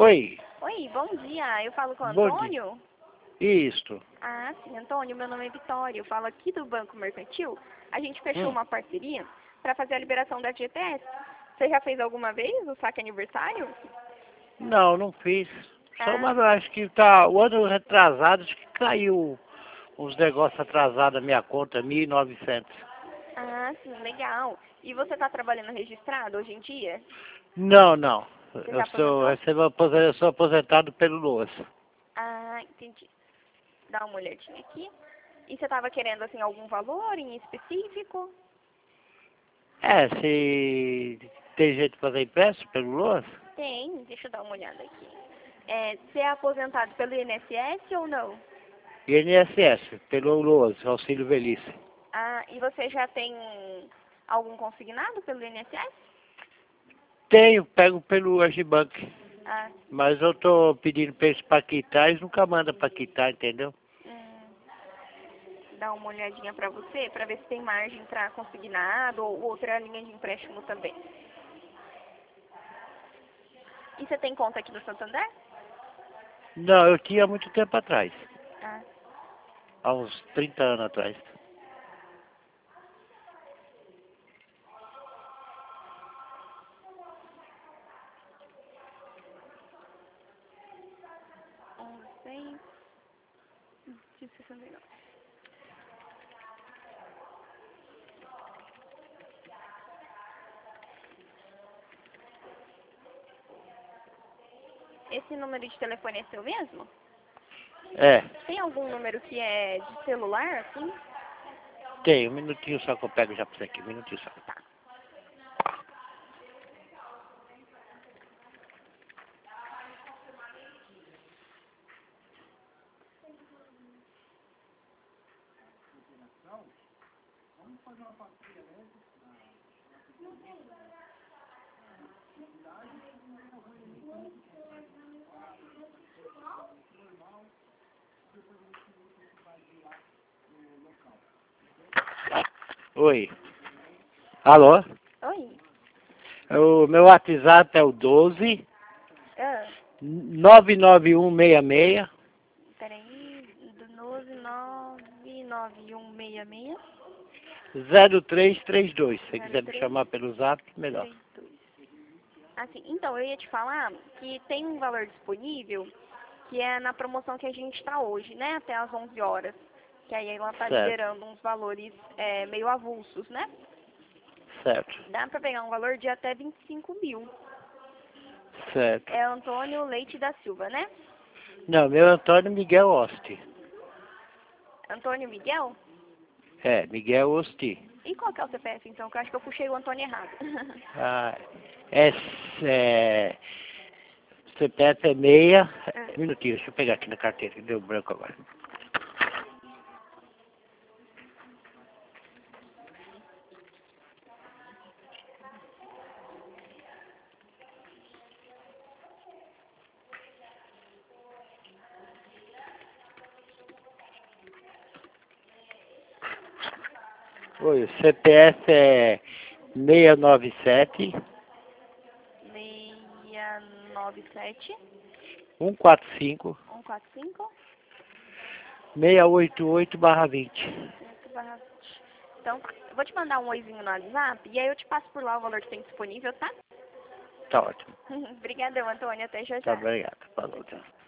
Oi, Oi, bom dia. Eu falo com o bom dia. Antônio? Isto. Ah, sim, Antônio, meu nome é Vitória. Eu falo aqui do Banco Mercantil. A gente fechou Hum. uma parceria para fazer a liberação da FGTS. Você já fez alguma vez o saque aniversário? Não, não fiz. Só, Ah, mas eu acho que tá o ano retrasado, acho que caiu uns negócios atrasados na minha conta, 1.900. sim, legal. E você está trabalhando registrado hoje em dia? Não, não. Você Eu já aposentou? eu sou aposentado pelo LOAS. Ah, entendi. Dá uma olhadinha aqui. E você estava querendo, assim, algum valor em específico? É, se tem jeito de fazer empréstimo pelo LOAS? Tem, deixa eu dar uma olhada aqui. Você é aposentado pelo INSS ou não? INSS, pelo LOAS, Auxílio Velhice. Ah, e você já tem algum consignado pelo INSS? Tenho, pego pelo Agibank. Ah, Mas eu tô pedindo pra eles pra quitar, eles nunca mandam pra quitar, entendeu? hum, dá uma olhadinha pra você, pra ver se tem margem pra consignado ou outra linha de empréstimo também. E você tem conta aqui no Santander? Não, eu tinha muito tempo atrás. Ah, Há uns 30 anos atrás. seis, 69. Esse número de telefone é seu mesmo? É, Tem algum número que é de celular, assim? tem. Um minutinho só que eu pego já pra você aqui. Um minutinho só. Tá. Oi. Alô? Oi. O meu WhatsApp é o 12 Ah, 99166 peraí. Do 99166 0332. Se você quiser me 0332. chamar pelo zap, melhor. Assim, então, eu ia te falar que tem um valor disponível que é na promoção que a gente está hoje, né? Até às 11 horas. Que aí ela está Certo, liberando uns valores meio avulsos, né? certo, Dá para pegar um valor de até 25 mil. certo. É Antônio Leite da Silva, né? Não, meu Antônio Miguel Osti. Antônio Miguel? É, Miguel Osti. E qual que é o CPF, então? Que eu acho que eu puxei o Antônio errado. Ah, é, é, CPF é meia. Ah, Um minutinho, deixa eu pegar aqui na carteira, que deu branco agora. Oi, o CPF é 697 697 145 145 688/20. 8/20. Então tá. Eu vou te mandar um oizinho no WhatsApp e aí eu te passo por lá o valor que tem disponível, tá? Tá ótimo. Obrigadão, Antônio. Até já Tá, já. obrigado. Tchau, Falou, tchau. tchau.